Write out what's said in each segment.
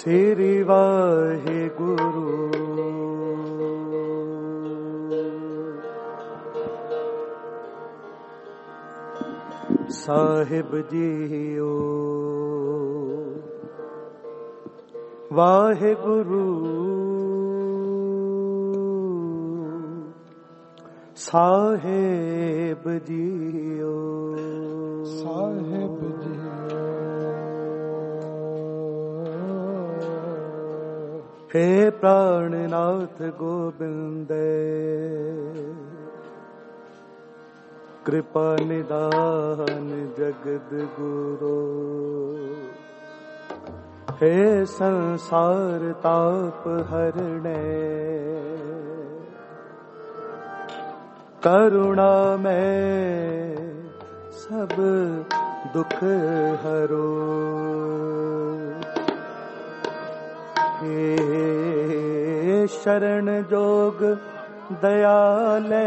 श्री वाहिगुरु। साहिब जीओ वाहिगुरु, साहिब जीओ साहिब जीओ। हे प्राणनाथ गोविंद, कृपा निदान जगद गुरु। हे संसार ताप हरणे, करुणा में सब दुख हरो। हे शरण जोग दयाल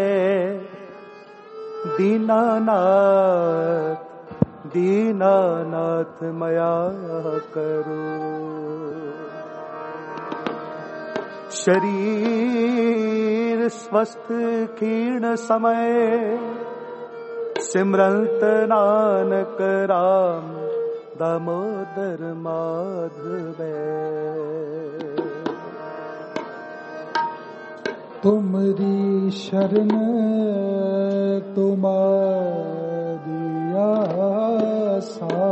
दीनानाथ, दीनानाथ मया करो। शरीर स्वस्थ क्षीण समय, सिमरंत नानक राम दामोदर माधव। तुमरी शरण तुम्हारी आसा,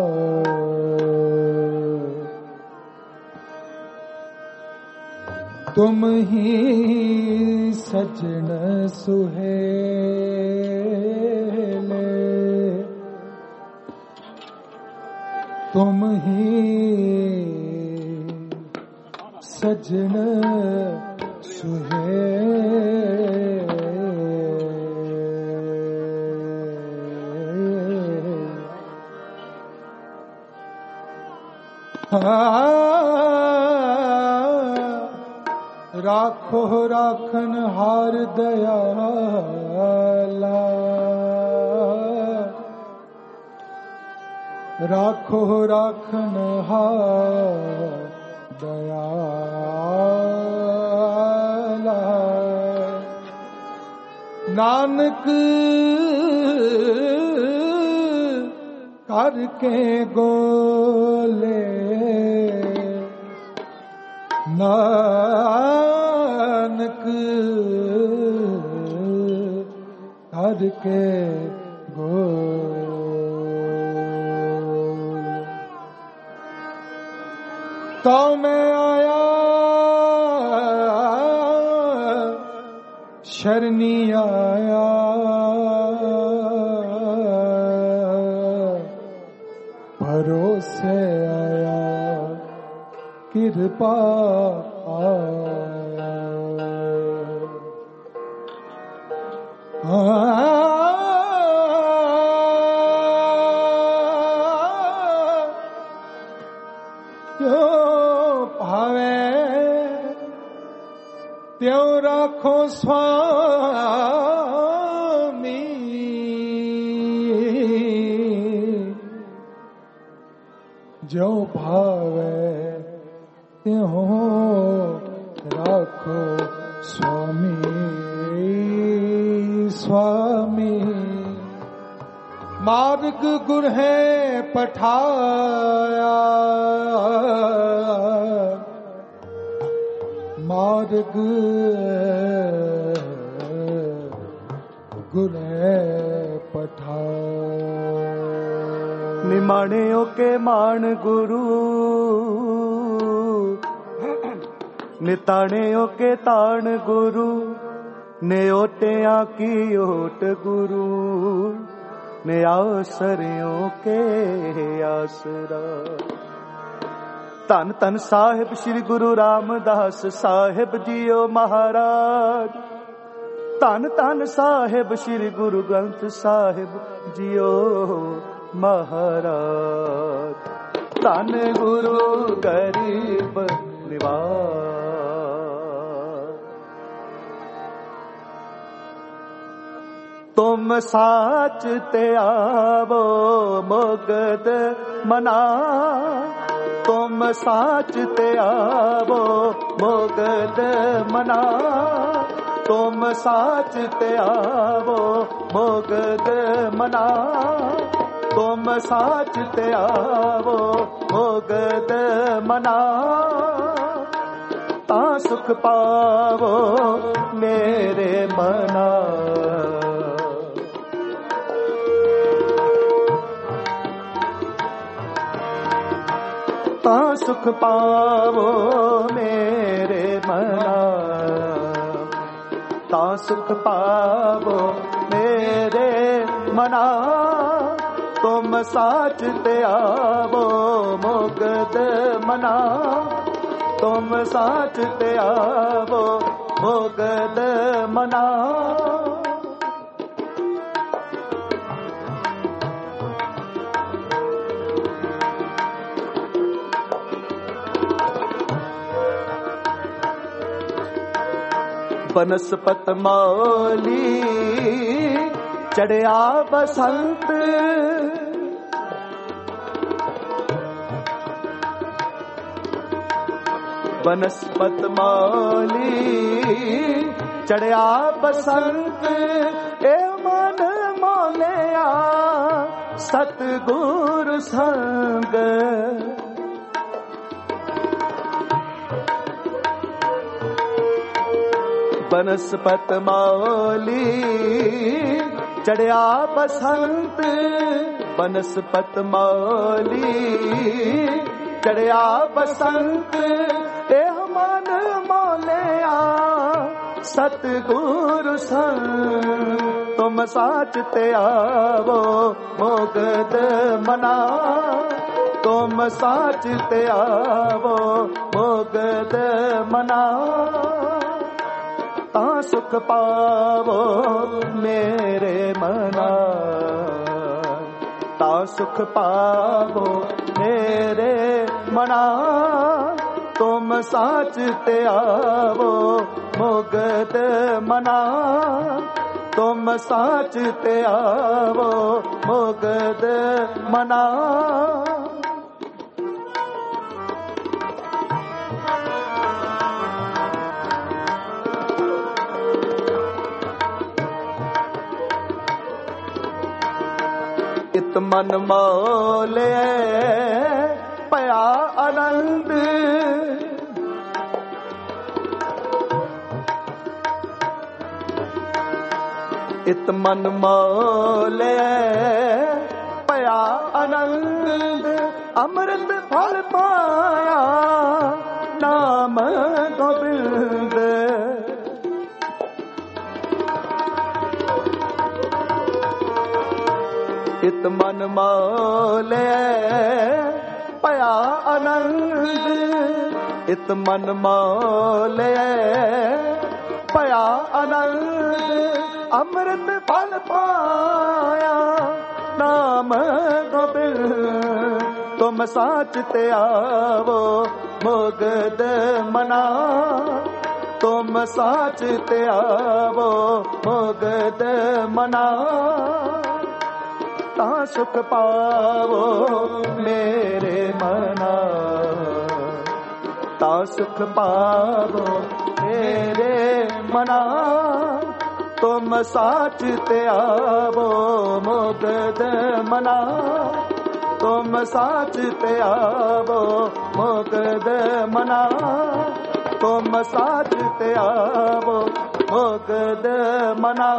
तुम ही सजन सुहेले, तुम ही सजन राखो राखन हार दयाला, राखो राखन हार दयाला। नानक करके गोले, नानक करके गोले। तो मैं आया शरणी आया, भरोसे आया कृपा जो भावे त्यों राखो स्वामी, जो भावे त्यों राखो स्वामी। स्वामी मार्ग गुर है पठाया, मार्ग गुर है पठाया। निमाणियों के मान गुरु, निताणियों के ताण गुरु। न्योटिया की ओट गुरु, ने आसरियों के आसरा। धन धन साहिब श्री गुरु रामदास साहिब जियो महाराज। धन धन साहिब श्री गुरु ग्रंथ साहिब जियो महाराज। धन गुरु गरीब निवास, तुम साच ते आवो मुगद मना। तुम साच ते आवो मोगद मना, तुम साच ते आवो मोगद मना, तुम साच ते आवो मोगद मना, ता सुख पावो मेरे मना। ता सुख पावो मेरे मना, ता सुख पावो मेरे मना, तुम साच ते आवो मोगद मना, तुम साच ते आवो मोगद मना। बनस्पत मौली चढ़िया बसंत, बनस्पत मौली चढ़िया बसंत, ए मन मोलिया सतगुरु संग, बनस्पत मौली चढ़िया बसंत, बनस्पत मौली चढ़िया बसंत, ए मन मोलिया सतगुरु संग, तुम साच ते आवो मोगद मना, तुम साच ते आवो मोगद मना, ता सुख पावो मेरे मना, ता सुख पावो मेरे मना, तुम साच ते आवो मोगद मना, तुम साच ते आवो मोगद मना। इत मन मोले पया आनंद, इत मन मोले पया आनंद, अमृत फल पाया नाम गोविंद, इत मन मोले पया आनंद, इत मन मोले पया आनंद, अमृत फल पाया नाम गोविंद, तुम साच ते आवो मोगद मना, तुम साच ते आवो मोगद मना, ता सुख पावो मेरे मना, ता सुख पावो मेरे मना, तुम साच ते आवो मोगद मना, तुम साच ते आवो मोगद मना, तुम साच ते आवो मोगद मना।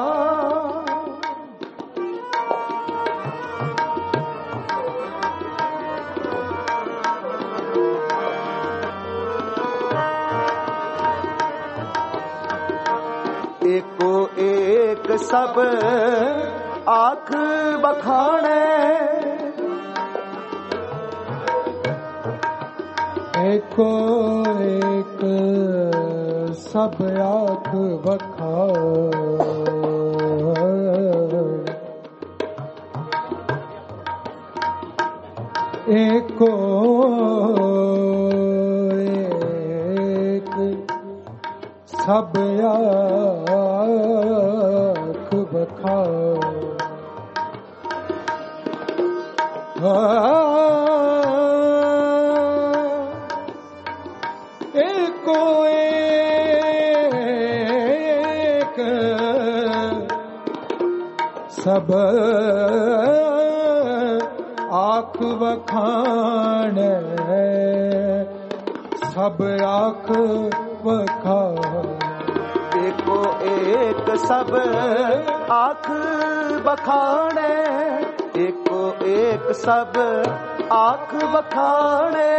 एको एक सब आँख बखाने, एको एक सब आँख बखाने, एको एक सब आँख बखाने, ਸਭ ਆਖ ਵਖਾਣੈ ਸਭ ਆਖ ਵਖਾਣੈ ਏਕੋ ਏਕ ਸਭ ਆਖ ਵਖਾਣੈ ਏਕੋ ਏਕ ਸਭ ਆਖ ਵਖਾਣੈ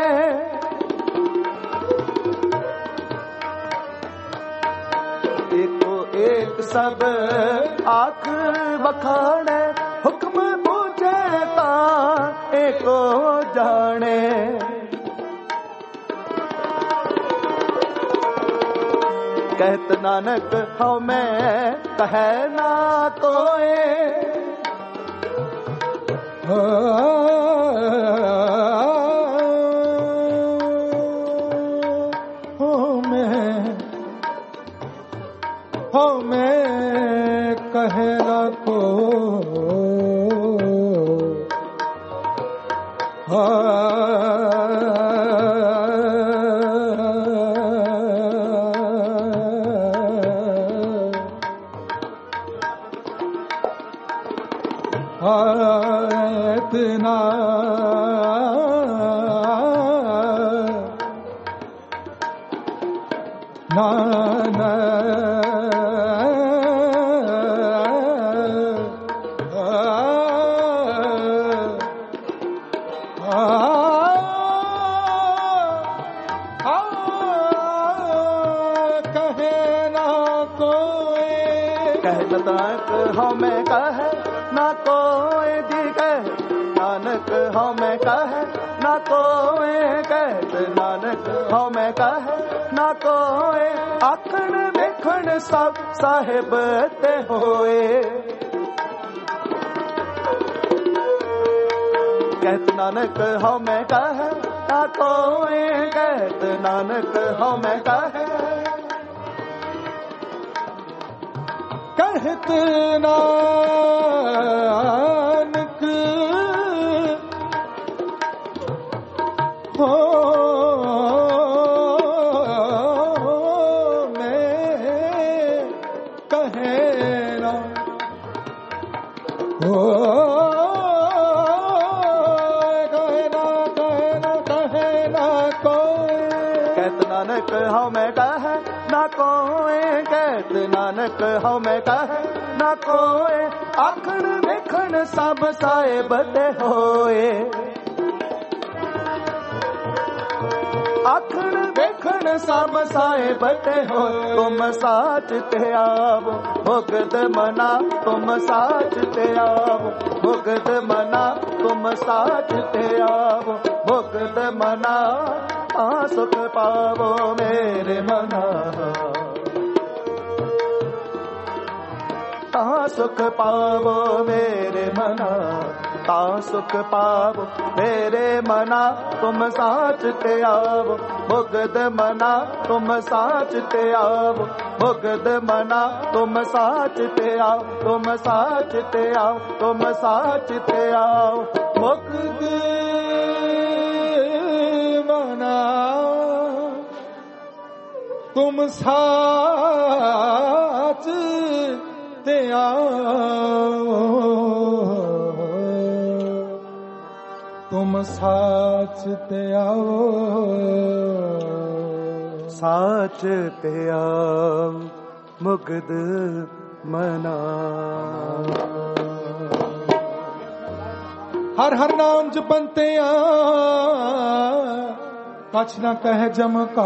ਏਕੋ ਏਕ ਸਭ ਆਖ ਵਖਾਣੈ ਹੁਕਮ ਬੂਝੈ ਤਾਂ ਏਕੋ ਜਾਣੈ ਕਹਿਤ ਨਾਨਕ ਹਉ ਮੈਂ ਕਹੈ ਨਾ ਕੋਏ ਹਉ ਮੈਂ ਕਹੈ ਨਾ ਕੋਏ ਇਤਨਾ ਹਉ ਮੈਂ ਕਹੈ ਨਾ ਕੋਏ ਦੀ ਕਹਿ ਨਾਨਕ ਹਉ ਮੈਂ ਕਹੈ ਨਾ ਕੋਏ ਕਹਿਤ ਨਾਨਕ ਹਉ ਮੈਂ ਕਹੈ ਨਾ ਕੋਏ ਆਖਣ ਵੇਖਣ ਸਭ ਸਾਹਿਬ ਤੇ ਹੋਏ ਕਹਿਤ ਨਾਨਕ ਹਉ ਮੈਂ ਕਹੈ ਨਾ ਕੋਏ ਕਹਿਤ ਨਾਨਕ ਹਉ ਮੈਂ ਕਹੈ ਕਹਿਤ ਨਾਨਕ ਹੋ ਮੈਂ ਕਹੈ ਨਾ ਹੋ ਕਹੈ ਨਾ ਕੋਈ ਕਹਿਤ ਨਾਨਕ ਹਉ ਮੈਂ ਕਹੈ ਨਾ ਕੋਏ ਕਹਿਤ ਨਾਨਕ ਹਉ ਮੈਂ ਕਹੈ ਨਾ ਕੋਏ ਆਖਣ ਵੇਖਣ ਸਭ ਸਾਹਿਬ ਤੇ ਹੋਏ ਆਖਣ ਵੇਖਣ ਸਭ ਸਾਹਿਬ ਤੇ ਹੋਏ ਤੁਮ ਸਾਚ ਤੇ ਆਵੋ ਭੁਗਤ ਮਨਾ ਤੁਮ ਸਾਚ ਤੇ ਆਵੋ ਭੁਗਤ ਮਨਾ ਤੁਮ ਸਾਚ ਤੇ ਆਵੋ ਭੁਗਤ ਮਨਾ ਤਾਂ ਸੁਖ ਪਾਵੋ ਮੇਰੇ ਮਨਾ ਤਾਂ ਸੁਖ ਪਾਵੋ ਮੇਰੇ ਮਨਾ ਤਾਂ ਸੁਖ ਪਾਵੋ ਮੇਰੇ ਮਨਾ ਤੁਮ ਸਾਚ ਤੇ ਆਵੋ ਭੁਗਤ ਮਨਾ ਤੁਮ ਸਾਚ ਤੇ ਆਵੋ ਭੁਗਤ ਮਨਾ ਤੁਮ ਸਾਚ ਤੇ ਆਓ ਤੁਮ ਸਾਚ ਤੇ ਆਓ ਤੁਮ ਸਾਚ ਤੇ ਆਓ ਭੁਗਤ ਮਨਾ ਤੁਮ ਸਾਚ ਤੇ ਆਓ ਤੁਮ ਸਾਚ ਤੇ ਆਓ ਸਾਚ ਤੇ ਆਓ ਮੁਕਤ ਮਨਾ ਹਰ ਹਰ ਨਾਮ ਜਪੰਤਿਆ ਕਛ ਨਾ ਕਹਿ ਜਮ ਕਾ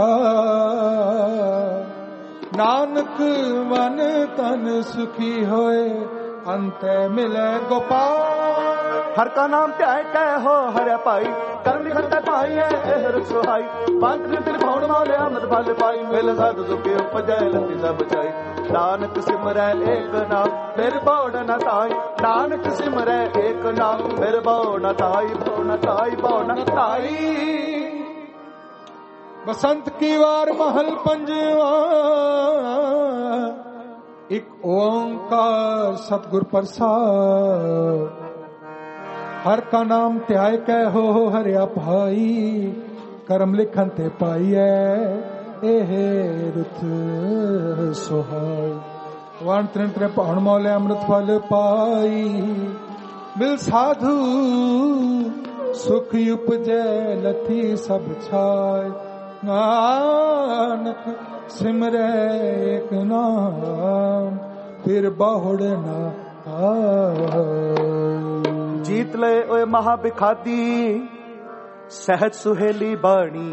ਨਾਨਕ ਮਨ ਤਨ ਸੁਖੀ ਹੋਏ ਅੰਤੈ ਮਿਲੇ ਗੋਪਾਲ ਹਰ ਕਾ ਨਾਮ ਧਿਆਇ ਕਹਿ ਹੋ ਹਰਿ ਭਾਈ ਕਰਮ ਲਿਖਤ ਪਾਈ ਹੈ ਇਹ ਰੁਖ ਸੁਹਾਈ ਬੰਦ ਦਿਲ ਭਉਣ ਵਾਲੇ ਅਮਰ ਫਲ ਪਾਈ ਮਿਲ ਸਾਧ ਸੁਖੀ ਉਪਜੈ ਲੰਦੀ ਸਭ ਚਾਈ ਨਾਨਕ ਸਿਮਰੈ ਏਕ ਨਾਮ ਫਿਰ ਭਉ ਨ ਤਾਈ ਨਾਨਕ ਸਿਮਰੈ ਏਕ ਨਾਮ ਫਿਰ ਭਉ ਨ ਤਾਈ ਭਉ ਨ ਤਾਈ ਭਉ ਨ ਤਾਈ ਬਸੰਤ ਕੀ ਵਾਰ ਮਹਲ ਪੰਜਵਾ ਇੱਕ ਓੰਕਾਰ ਸਤਿਗੁਰ ਪ੍ਰਸਾਦ ਹਰ ਕਾ ਨਾਮ ਧਿਆਇ ਕਹਿ ਹੋ ਹਰਿਆ ਭਾਈ ਕਰਮ ਲਿਖਨ ਤੇ ਪਾਈਐ ਇਹ ਰੁਤ ਸੁਹਾਈ ਵਣ ਤ੍ਰਿਣ ਤ੍ਰਿ ਭਾਣ ਮੌਲੇ ਅੰਮ੍ਰਿਤ ਫਲ ਪਾਈ। ਮਿਲ ਸਾਧੂ ਸੁਖ ਉਪਜੈ ਲਥੀ ਸਭ ਛਾਇ। ਨਾਨਕ ਸਿਮਰੈ ਏਕ ਨਾਮ ਫਿਰ ਬਹੁੜ ਨਾ ਆਏ। ਜੀਤ ਲਏ ਓਏ ਮਹਾ ਬਿਖਾਦੀ ਸਹਿਜ ਸੁਹੇਲੀ ਬਾਣੀ।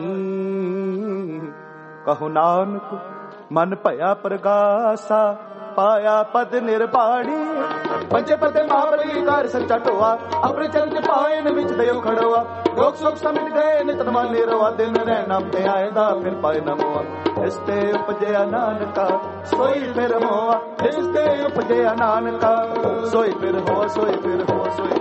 ਕਹੋ ਨਾਨਕ ਮਨ ਭਇਆ ਪ੍ਰਗਾਸਾ ਪਾਇਆ ਪਦ ਨਿਰਬਾਣੀ। ਪੰਜੇ ਪਤੇ ਮਹਾਬਲੀ ਕਰ ਸੱਚਾ ਢੋਆ ਆਪਣੇ ਚਰਨ ਪਾਇਨ ਵਿੱਚ ਦਿਓ ਖੜੋਆ। ਲੋਕ ਸੁਖ ਸਮਿਟ ਗਏ ਨਿਤ ਨਵਾਲੇ ਰਵਾ ਦਿਨ ਰਹਿਣਾ ਤੇ ਆਏਦਾ ਫਿਰ ਪਾਏ ਨਾ ਮੋਆ। ਇਸ ਤੇ ਉਪਜਿਆ ਨਾਨਕਾ ਸੋਈ ਫਿਰ ਹੋਆ। ਇਸ ਤੇ ਉਪਜਿਆ ਨਾਨਕਾ ਸੋਈ ਫਿਰ ਹੋਆ। ਸੋਈ ਫਿਰ ਹੋਆ। ਸੋਈ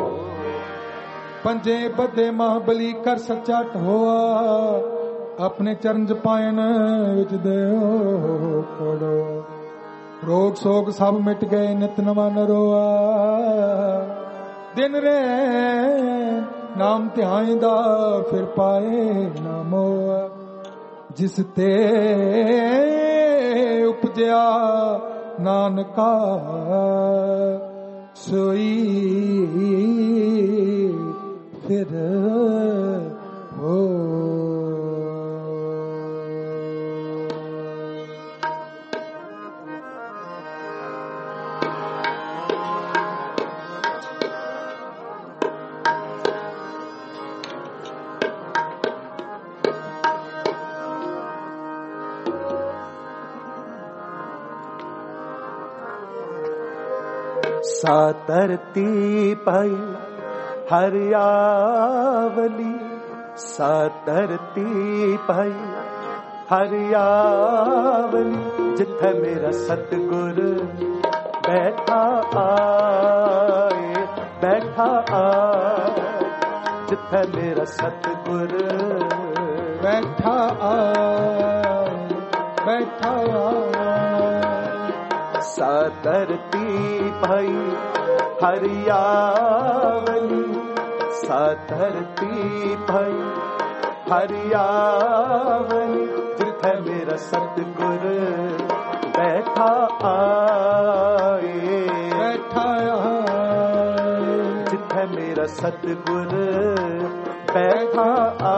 ਪੰਜੇ ਬੱਦੇ ਮਹਾਬਲੀ ਕਰ ਸੱਚਾ ਢੋਆ ਆਪਣੇ ਚਰਨ ਪਾਇਨ ਵਿੱਚ ਦਿਓ ਖੜੋਆ। ਰੋਗ ਸੋਗ ਸਭ ਮਿਟ ਗਏ ਨਿਤ ਨਵਾਂ ਨਰੋਆ। ਦਿਨ ਰੇ ਨਾਮ ਧਿਆਇਂਦਾ ਫਿਰ ਪਾਏ ਨਾ ਮੋਆ। ਜਿਸ ਤੇ ਉਪਜਿਆ ਨਾਨਕਾ ਸੋਈ ਫਿਰ ਹੋ। ਸਾ ਧਰਤੀ ਪਈ ਹਰਿਆਵਲੀ। ਸਾ ਧਰਤੀ ਪਈ ਹਰਿਆਵਲੀ। ਜਿੱਥੇ ਮੇਰਾ ਸਤਿਗੁਰ ਬੈਠਾ ਆਏ। ਬੈਠਾ ਆਏ ਜਿੱਥੇ ਮੇਰਾ ਸਤਿਗੁਰ ਬੈਠਾ ਆਏ। ਬੈਠਾ ਆਏ। ਸਾ ਧਰਤੀ ਪਈ ਹਰਿਆਵਲੀ। ਸਾ ਧਰਤੀ ਪਈ ਹਰਿਆਵਲੀ। ਜਿੱਥੇ ਮੇਰਾ ਸਤਿਗੁਰ ਬੈਠਾ ਆਏ। ਬੈਠਾ ਆਏ। ਜਿੱਥੇ ਮੇਰਾ ਸਤਿਗੁਰ ਬੈਠਾ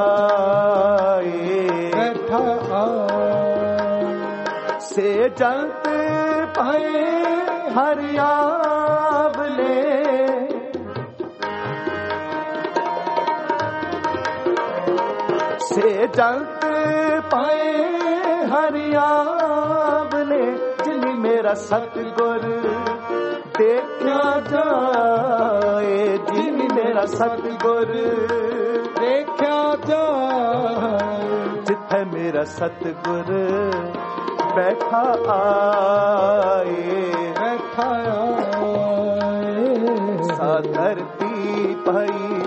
ਆਏ। ਬੈਠਾ ਆਏ। ਸੇ ਜੰਤ ਪਏ ਹਰਿਆਵਲੇ। ਸੇ ਜੰਤ ਪਏ ਹਰਿਆਵਲੇ। ਜਿਨੀ ਮੇਰਾ ਸਤਿਗੁਰ ਦੇਖਿਆ ਜਾਏ। ਜਿਨੀ ਮੇਰਾ ਸਤਿਗੁਰ ਦੇਖਿਆ ਜਾਏ। ਜਿੱਥੇ ਮੇਰਾ ਸਤਿਗੁਰ ਬੈਠਾ ਆਏ। ਬੈਠਾ ਆਏ। ਸਾ ਧਰਤੀ ਪਈ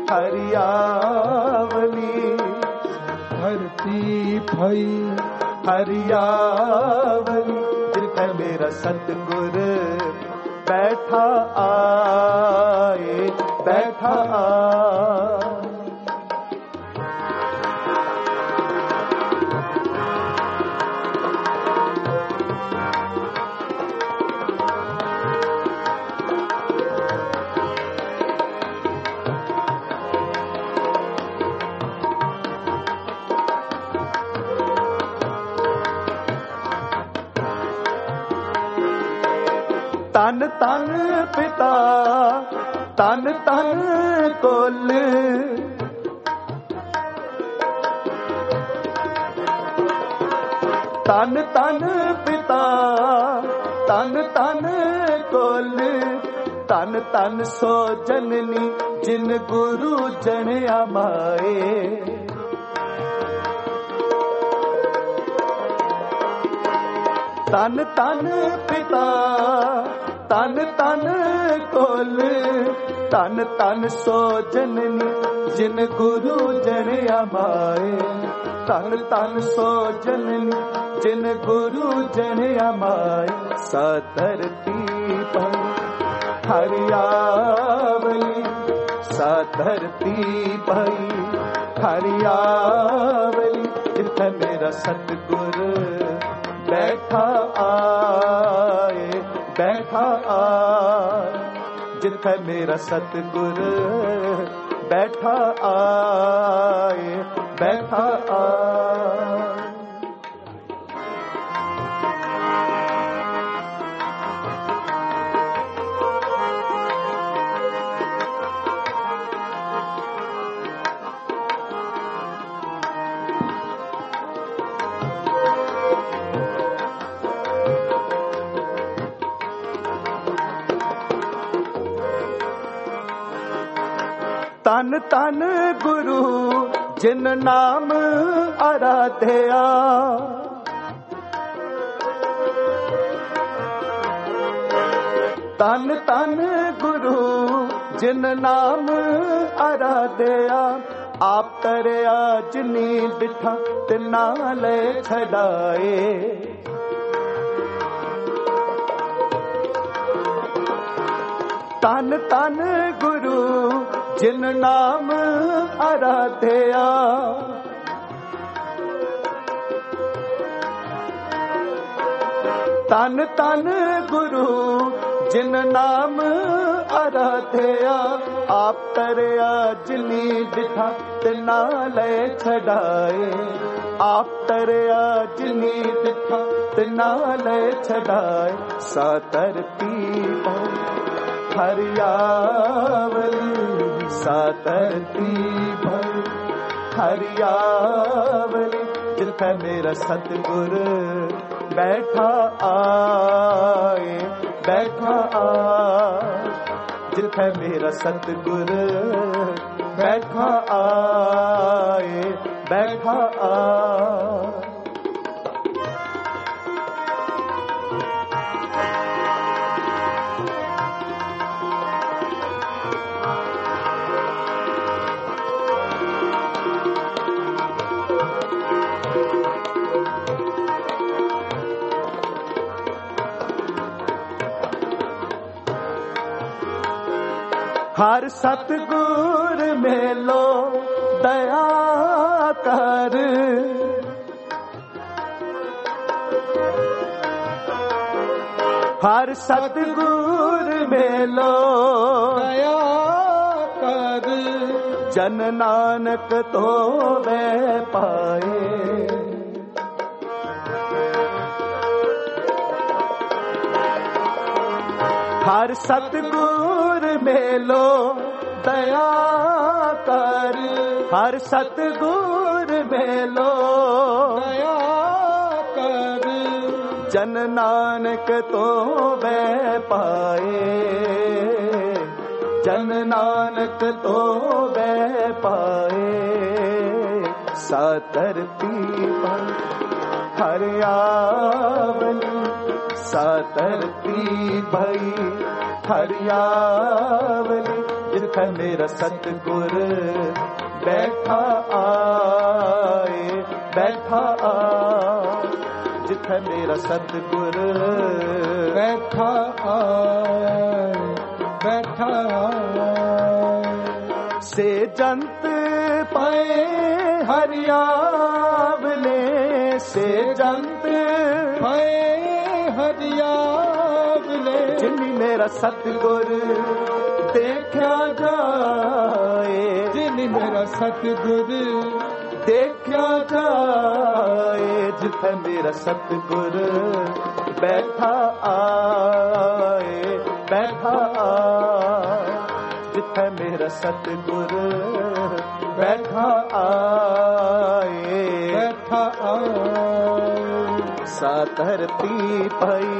ਹਰਿਆਵਲੀ। ਧਰਤੀ ਪਈ ਹਰਿਆਵਲੀ। ਜਿੱਥੇ ਮੇਰਾ ਸਤਿਗੁਰ ਬੈਠਾ ਆਏ। ਬੈਠਾ ਆਏ। ਤਨ ਤਨ ਪਿਤਾ ਤਨ ਤਨ ਕੁਲ। ਤਨ ਤਨ ਪਿਤਾ ਤਨ ਤਨ ਕੁਲ। ਤਨ ਤਨ ਸੋ ਜਨਨੀ ਜਿਨ ਗੁਰੂ ਜਣਿਆ ਮਾਏ। ਤਨ ਤਨ ਪਿਤਾ ਤਨ ਤਨ ਕੁਲ। ਤਨ ਤਨ ਸੋ ਜਨਨੀ ਜਿਨ ਗੁਰੂ ਜਣਿਆ ਮਾਏ। ਤਨ ਤਨ ਸੋ ਜਨਨੀ ਜਿਨ ਗੁਰੂ ਜਣਿਆ ਮਾਏ। ਸਾ ਧਰਤੀ ਪਈ ਹਰਿਆਵਲੀ। ਸਾ ਧਰਤੀ ਪਈ ਹਰਿਆਵਲੀ। ਜਿੱਥੇ ਮੇਰਾ ਸਤਿਗੁਰ ਬੈਠਾ ਆਏ। जिथे मेरा सतगुर बैठा आए, बैठा आए। तन तन गुरु जिन नाम आराध्या, तन तन गुरु जिन नाम आराध्या। आप तरया जिनी डिठा तिना ले छड़ाए, तन तन गुरु जिन नाम आराध्या। तन तन गुरु जिन नाम आराध्या। आप तरया जिनी डिठा तिना ले छड़ाए, आप तरया जिनी डिठा तिना ले छड़ाए। सातरती हरियावली, सातरती भई हरियावली। जिथे मेरा सतगुर बैठा आए, बैठा आए। जिथे मेरा सतगुर बैठा आए, बैठा आए। हर सतगुर मेलो दया कर, हर सतगुर मेलो दया कर। जन नानक तो वे पाए, हर सतगुर मेलो दया कर। हर सतगुर मेलो दया कर। जन नानक तो वे पाए, जन नानक तो वे पाए। सातरती पर हरियावली, सातरती भई हरियावली। जिथे मेरा सतगुर बैठा आए, बैठा आए। जिथे मेरा सतगुर बैठा आए, बैठा आए। से जंत पाए हरियावले, से जंत पाए हरियावले। जिनी मेरा सतगुर देखा जाए, जिनी मेरा सतगुर देखा जाए। जिथे मेरा सतगुर बैठा आए, बैठा आए। जिथे मेरा सतगुर बैठा आए, बैठा आए। सातरती पई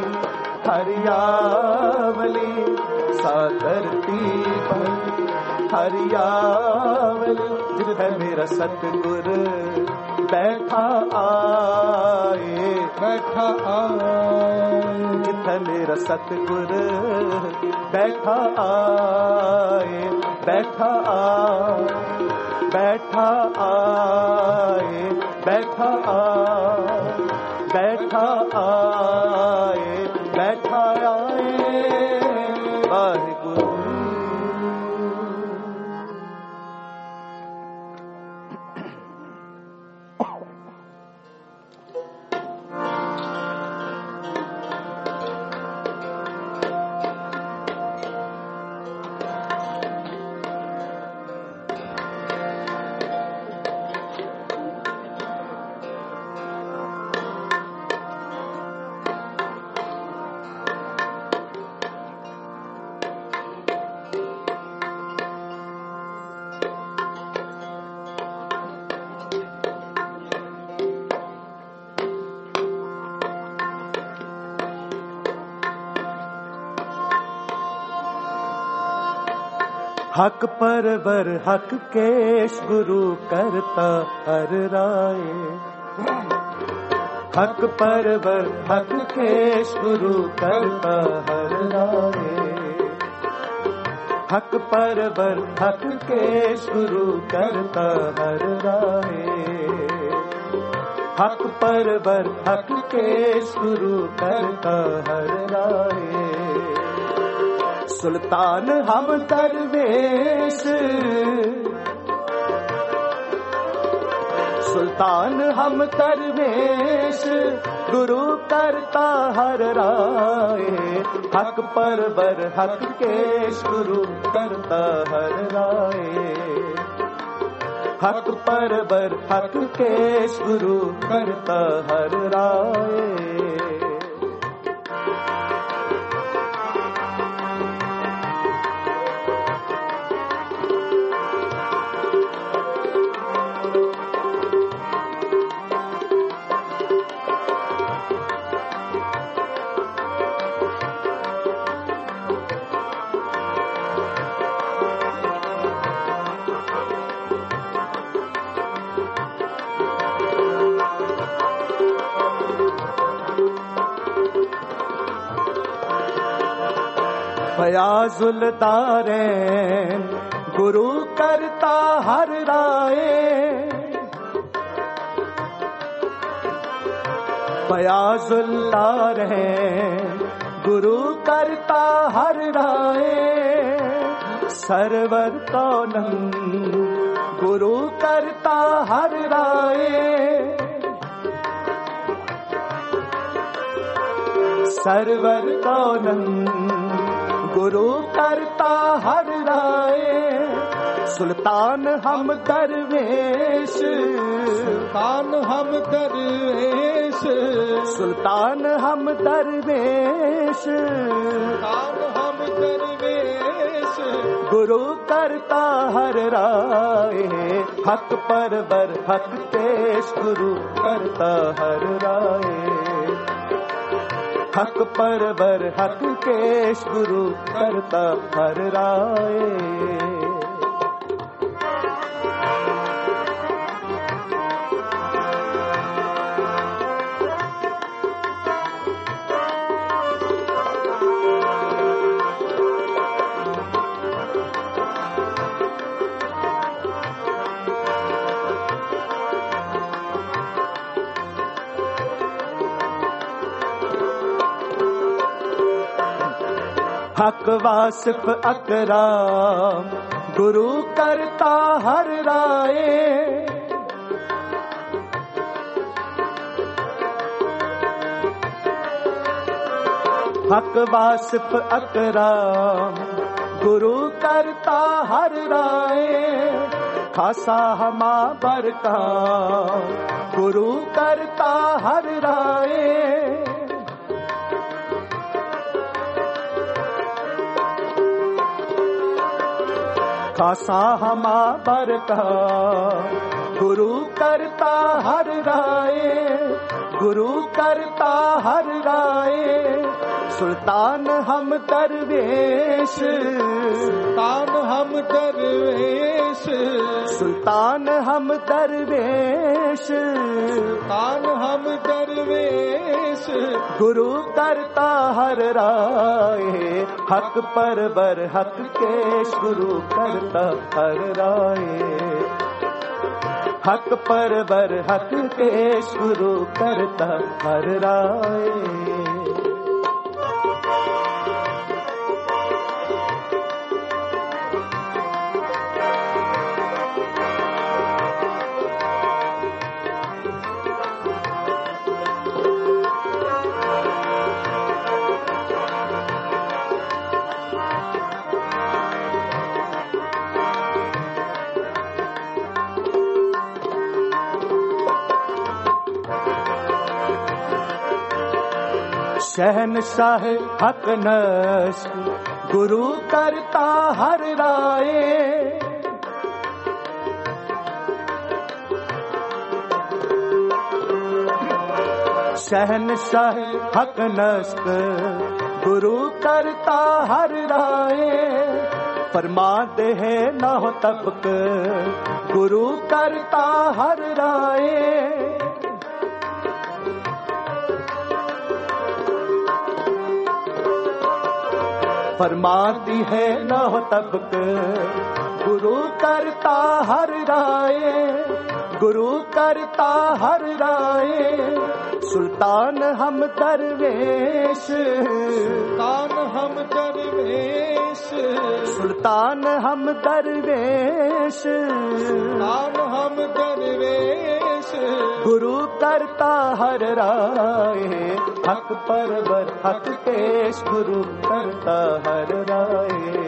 हरियावली, सातरती पई हरियावली। जिथे मेरा सतगुर बैठा आए, बैठा आए। जिथे मेरा सतगुर बैठा आए, बैठा आए, बैठा आए, बैठा आए, बैठा आए, बैठा आए। वाहिगुरु। हक परवर हक केश गुरु करता हर राय। हक परवर हक केश गुरु करता हर राय। हक परवर हक केश गुरु करता हर राय। हक परवर हक केश गुरु करता हर राय। सुल्तान हम दरवेश, सुल्तान हम दरवेश गुरु करता हर राय। हक परवर हक केश गुरु करता हर राय। हक परवर हक केश गुरु करता हर राय। फयाजुल दारैन गुरु करता हर राय। फयाजुल दारैन गुरु करता हर राय। सरवर कौनन गुरु करता हर राय। सरवर कौनन गुरु करता हर राय। सुल्तान हम दरवेश, सुल्तान हम दरवेश, सुल्तान हम दरवेश, सुल्तान हम दरवेश गुरु करता हर राय। हक परवर हक केश गुरु करता हर राय। हक परवर हक केश गुरु करता हर राय। हक वासिफ अकराम गुरु करता हर राय। हक वासिफ अकराम गुरु करता हर राय। खासा हमा बरका गुरु करता हर राय। खासा हमा बरका गुरु करता हर राय। गुरु करता हर राय। सुल्तान हम दरवेश, सुल्तान हम दरवेश, सुल्तान हम दरवेश, सुल्तान हम दरवेश गुरु करता हर राय। हक परवर हक केश गुरु करता हर राय। हक परवर हक केश गुरु करता हर राय। शहनशाह हक नस्क गुरु करता हर राय। शहनशाह हक नस्क गुरु करता हर राय। फरमाते है ना हो तबक गुरु करता हर राय। फरमाती है ना हो तबक गुरु करता हर राय। गुरु करता हर राय। सुल्तान हम दरवेश, सुल्तान हम दरवेश, सुल्तान हम दरवेश, सुल्तान हम दरवेश। गुरु करता हर राय। हक परवर हक केश गुरु करता हर राय।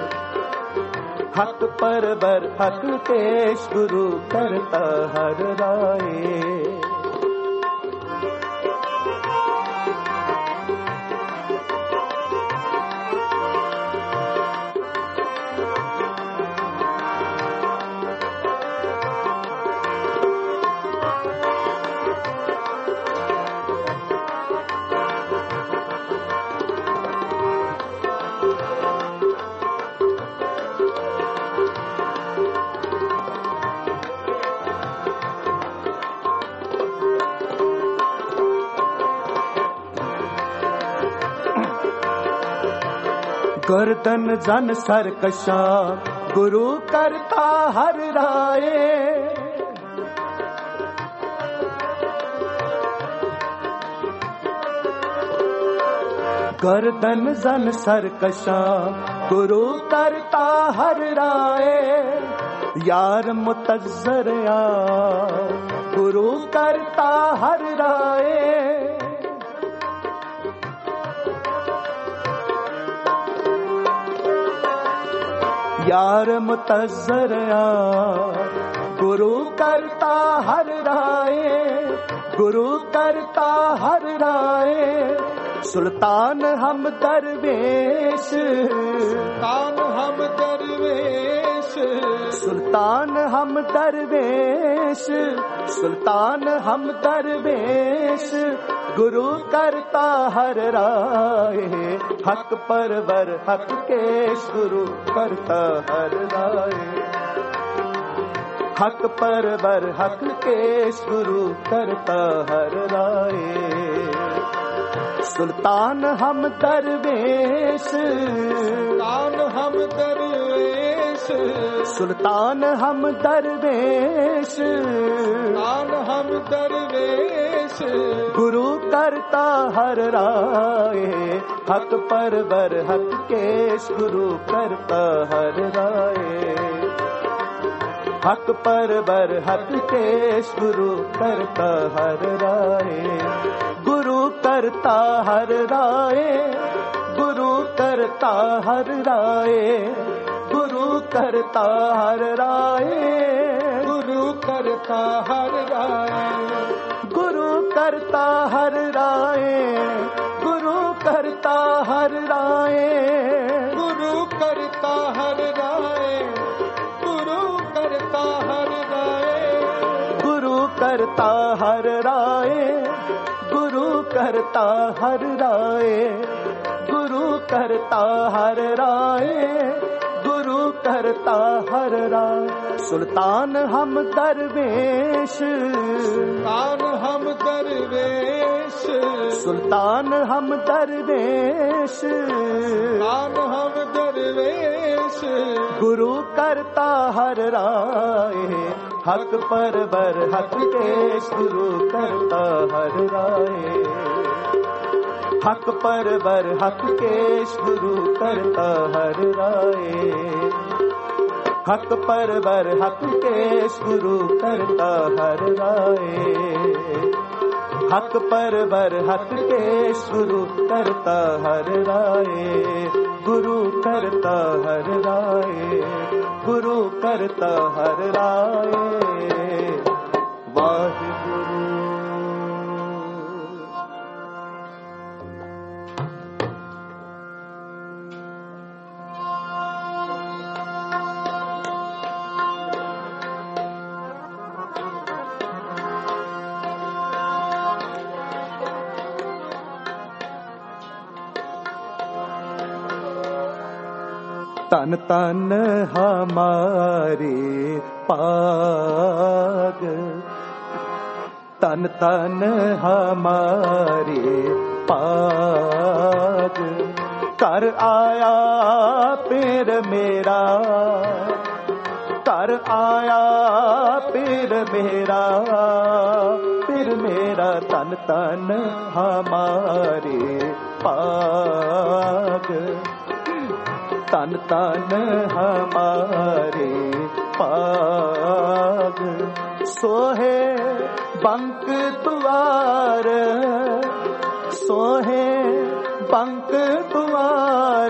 हक परवर हक केश गुरु करता हर राय। गर्दन जन सरकशा गुरु करता हर राय। गर्दन जन सरकशा गुरु करता हर राय। यार मुतज़्ज़र यार गुरु करता हर राय। यार मुतज़्ज़र यार गुरु करता हर राय। गुरु करता हर राय। सुल्तान हम दरवेश, सुल्तान हम दरवेश, सुल्तान हम दरवेश, सुल्तान हम दरवेश। गुरु करता हर राय। हक परवर हक केश गुरु करता हर राय। हक परवर हक केश गुरु करता हर राय। सुल्तान हम दरवेश, सुल्तान हम दरवेश, सुल्तान हम दरवेश, सुल्तान हम दरवेश। गुरु करता हर राय। हक परवर हक केश गुरु करता हर राय। हक परवर हक केश गुरु करता हर राय। गुरु करता हर राय। गुरु करता हर राय। गुरु करता हर राय। गुरु करता हर राय। गुरु करता हर राय। गुरु करता हर राय। गुरु करता हर राय। गुरु करता हर राय। गुरु करता हर राय। गुरु करता हर राय। गुरु करता हर राय। गुरु करता हर राय। सुल्तान हम दरवेश, सुल्तान हम दरवेश, सुल्तान हम दरवेश, सुल्तान हम दरवेश। गुरु करता हर राय। हक परवर हक केश गुरु करता हर राय। हक परवर हक केश गुरु करता हर राय। हक परवर हक केश गुरु करता हर राय। हक परवर हक केश गुरु करता हर राय। गुरु करता हर राय। गुरु करता हर राय। वाहिगुरु। तन तन हमारे पाग, तन तन हमारे पाग। कर आया पीर मेरा, कर आया पीर मेरा, पीर मेरा तन तन हमारे पाग, तन तन हमारे पाग। सोहे बंक द्वार, सोहे बंक द्वार,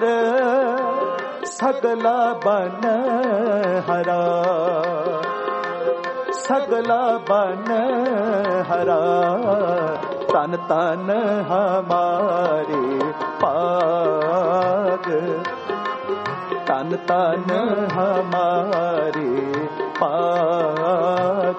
सगला बन हरा, सगला बन हरा। तन तन हमारे पाग, तन तन हमारे पाग।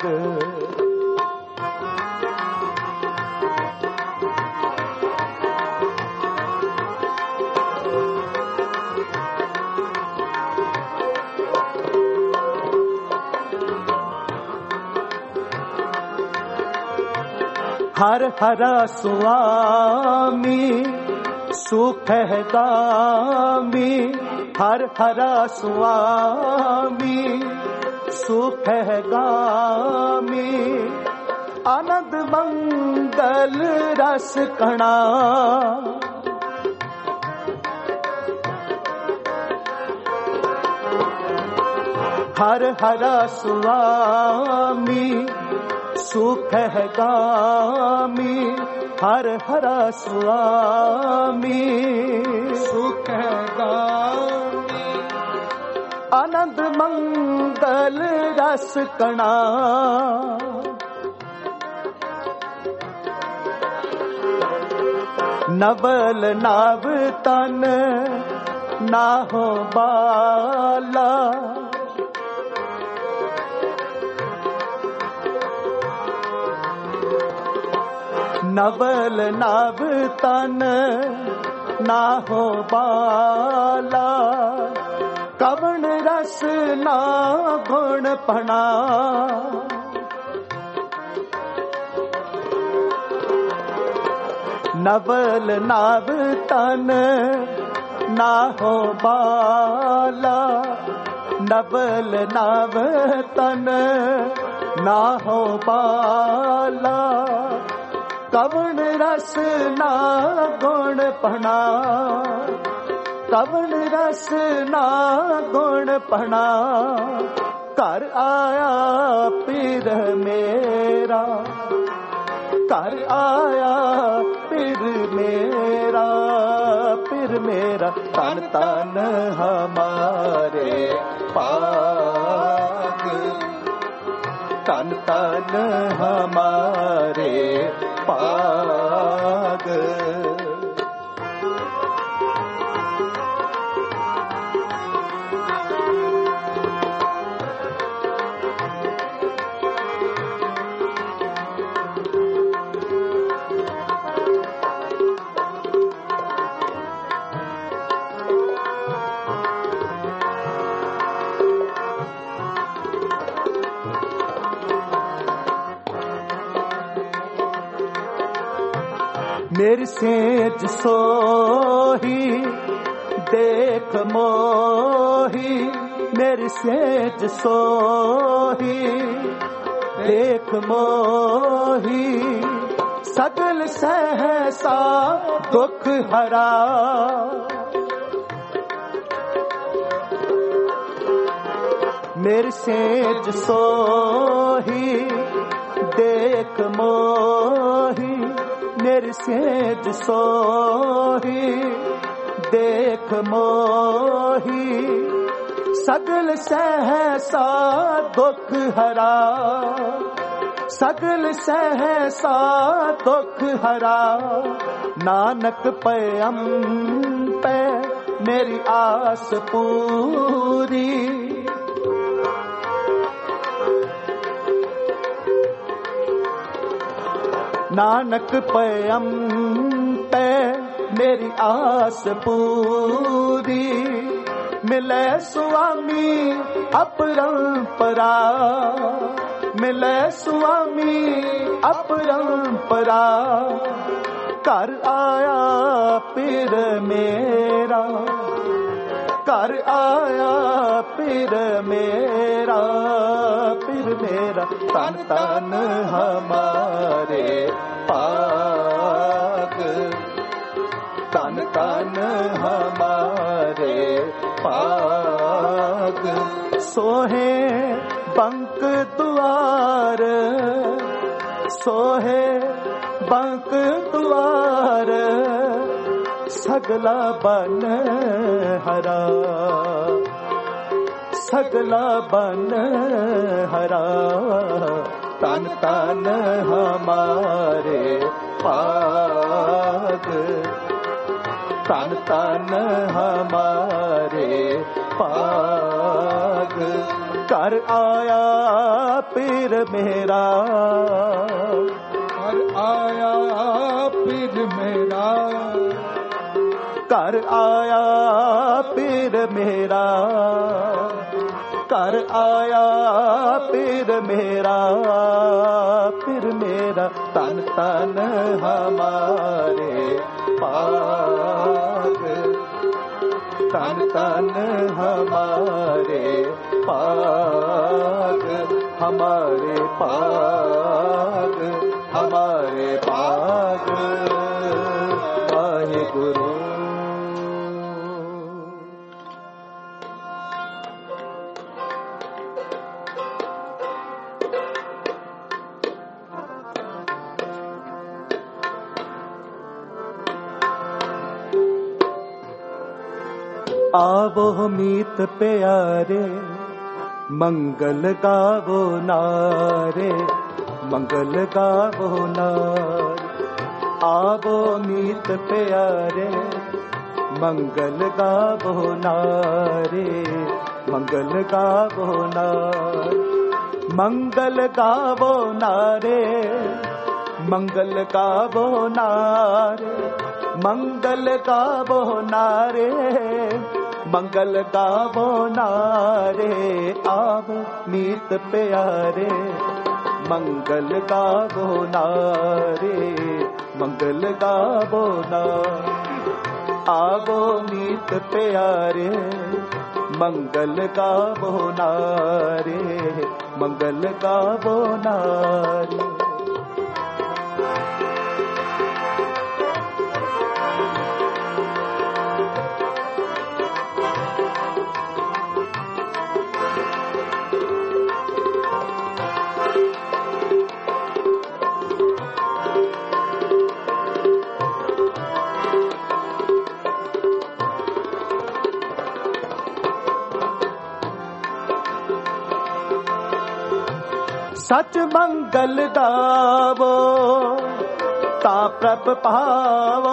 हर हरा स्वामी सुख है गामी, हर हरा स्वामी सुख है गामी। आनंद मंगल रस कणा, हर हरा स्वामी सुख है गामी, हर हरा स्वामी सुख है गामी। आनंद मंगल रस कणा, नवल नाव तन ना हो बाला, नवल नाव तन ना हो बाला। कवण रस ना गुण पना, नवल नाव तन ना हो बाला, नवल नाव तन ना हो बाला। कवण रस ना गुण पना, कवण रस ना गुण पना। कर आया पीर मेरा, कर आया पीर मेरा, पीर मेरा तन तन हमारे पाग, तन तन हमारे पाग। मेरी सेज सोही देख मोही, मेरी सेज सोही देख मोही। सगल सहसा दुख हरा, मेरी सेज सोही देख मोही, मेरी सेज सोही देख मोही। सगल सहसा दुख हरा, सगल सहसा दुख हरा। नानक पैम पे मेरी आस पूरी, नानक पैम पे मेरी आस पूरी। मिले स्वामी अपरंपरा, मिले स्वामी अपरंपरा। घर आया पीर मेरा, घर आया पीर मेरा, पीर मेरा। तन तन हमारे पाग, तन तन हमारे पाग। सोहे बंक द्वार, सोहे बंक द्वार, सगला बन हरा, सगला बन हरा। तन तन हमारे पाग, तन तन हमारे पाग। घर आया पीर मेरा, घर आया पीर मेरा, घर आया पीर मेरा, घर आया पीर मेरा, पीर मेरा। तन तन हमारे पाग, तन तन हमारे पाग, हमारे पाग, हमारे पाग। वाहिगुरु। आवो मीत प्यारे, मंगल गावो नारे, मंगल गावो नारे। आवो मीत प्यारे, मंगल गावो नारे, मंगल गावो नारे। मंगल गावो नारे, मंगल गावो नारे, मंगल गावो नारे, मंगल गावो नारे। आवो मीत प्यारे, मंगल गावो नारे, मंगल गावो नारे। आवो मीत प्यारे, मंगल गावो नारे, मंगल गावो नारे। सच मंगल गावो ता प्रभ पावो,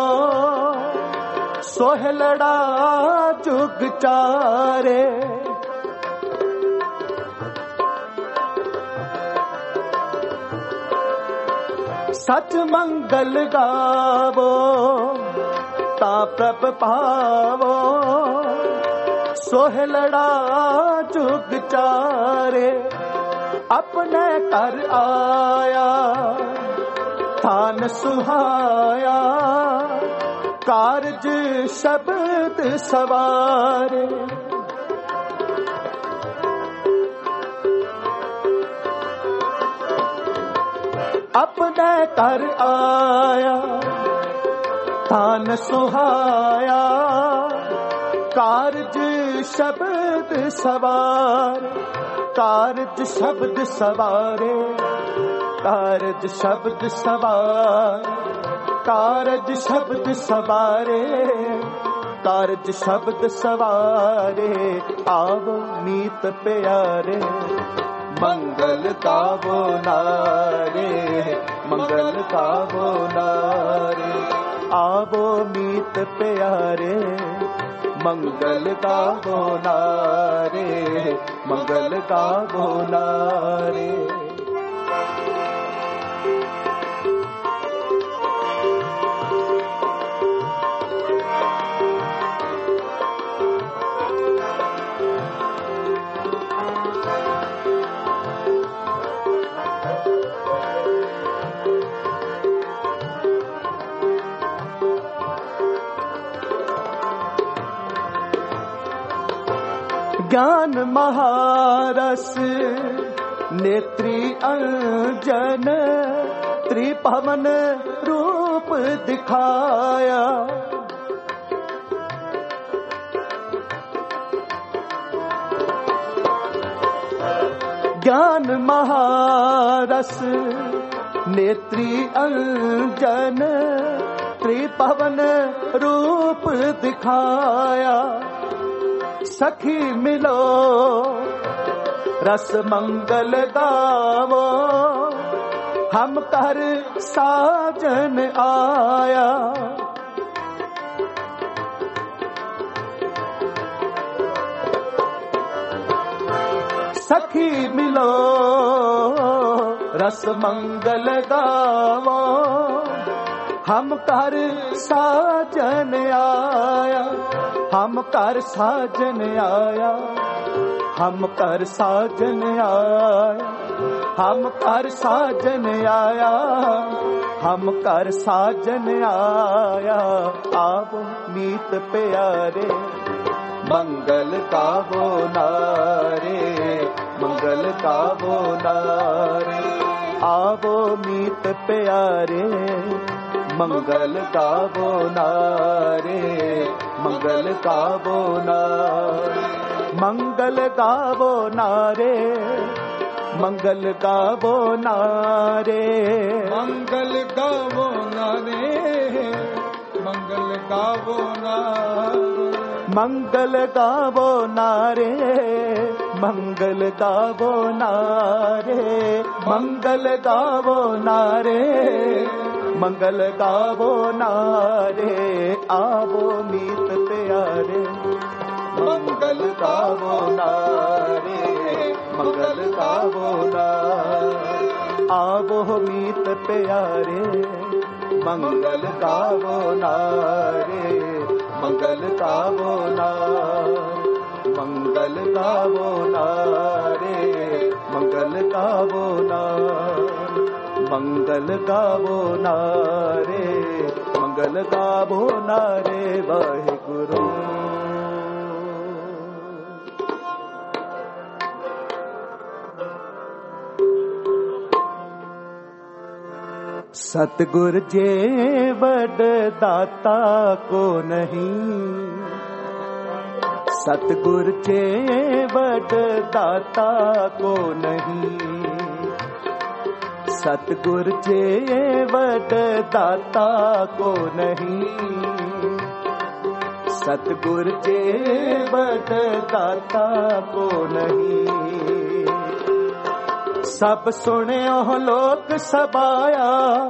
सोहलड़ा जुग चारे। सच मंगल गावो ता प्रभ पावो, सोहलड़ा जुग चारे। अपने घर आया थान सुहाया, कारज शब्द सवारे। अपने घर आया थान सुहाया, कारज शब्द सवारे। कारज शब्द सवारे, कारज शब्द सवारे, कारज शब्द सवारे, कारज शब्द सवारे। आवो मीत प्यारे, मंगल गावो नारे, मंगल गावो नारे। आवो मीत प्यारे, मंगल गावो नारे, मंगल गावो नारे। ज्ञान महारस नेत्री अंजन त्रिभुवन रूप दिखाया। ज्ञान महारस नेत्री अंजन त्रिभुवन रूप दिखाया। सखी मिलो रस मंगल गावो हम कर साजन आया। सखी मिलो रस मंगल गावो हम कर साजन आया। हम कर साजन आया। हम कर साजन आया। हम कर साजन आया। हम कर साजन आया। आवो मीत प्यारे मंगल गावो नारे। मंगल गावो नारे। आवो मीत प्यारे मंगल गावो नारे। मंगल गावो नारे। मंगल गावो नारे। मंगल गावो नारे। मंगल गावो नारे। मंगल गावो नारे। मंगल गावो नारे। मंगल गावो नारे। मंगल गावो नारे। मंगल गावो नारे। आवो मीत प्यारे मंगल गावो नारे। मंगल गावो नारे। आवो मीत प्यारे मंगल गावो नारे। मंगल गावो नारे। मंगल गावो नारे। मंगल गावो नारे। मंगल गावो नारे। मंगल गावो नारे। वाहिगुरु। सतगुर जे बड़ दाता को नहीं। सतगुर जे बड़ दाता को नहीं। सतगुर जे बड़ दाता को नहीं। सतगुर जे बड़ दाता को नहीं। सब सुने हो लोक सबाया।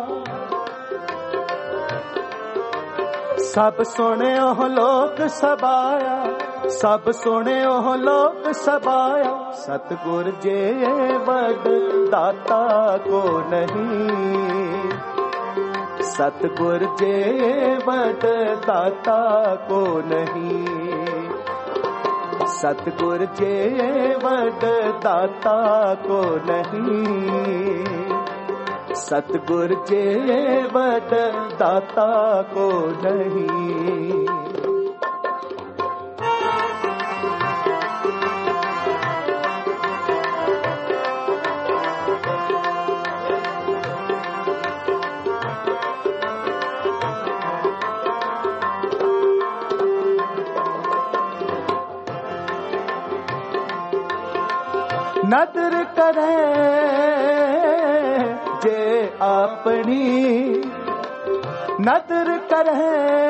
सब सुने हो लोक सबाया। सब सुने हो लोक सबाया। सतगुर जे बड़ दाता को नहीं। सतगुर जे बड़ दाता को नहीं। सतगुर जे बड़ दाता को नहीं। सतगुर जे बड़ दाता को नहीं। नदर करे जे अपनी। नदर करे